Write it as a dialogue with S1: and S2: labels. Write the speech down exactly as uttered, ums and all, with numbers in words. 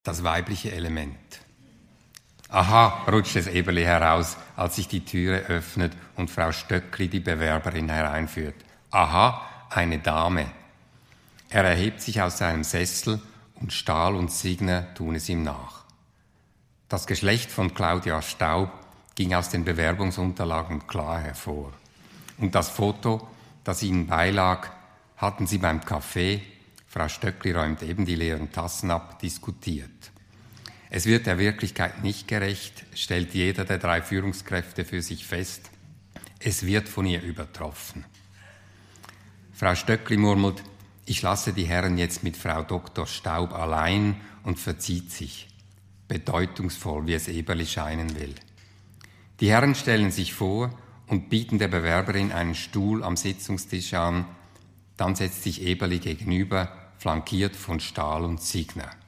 S1: Das weibliche Element. Aha, rutscht es Eberli heraus, als sich die Türe öffnet und Frau Stöckli die Bewerberin hereinführt. Aha, eine Dame. Er erhebt sich aus seinem Sessel und Stahl und Signer tun es ihm nach. Das Geschlecht von Claudia Staub ging aus den Bewerbungsunterlagen klar hervor. Und das Foto, das ihnen beilag, hatten sie beim Kaffee, Frau Stöckli räumt eben die leeren Tassen ab, diskutiert. Es wird der Wirklichkeit nicht gerecht, stellt jeder der drei Führungskräfte für sich fest. Es wird von ihr übertroffen. Frau Stöckli murmelt, ich lasse die Herren jetzt mit Frau Doktor Staub allein und verzieht sich. Bedeutungsvoll, wie es Eberli scheinen will. Die Herren stellen sich vor und bieten der Bewerberin einen Stuhl am Sitzungstisch an. Dann setzt sich Eberli gegenüber, flankiert von Stahl und Signer.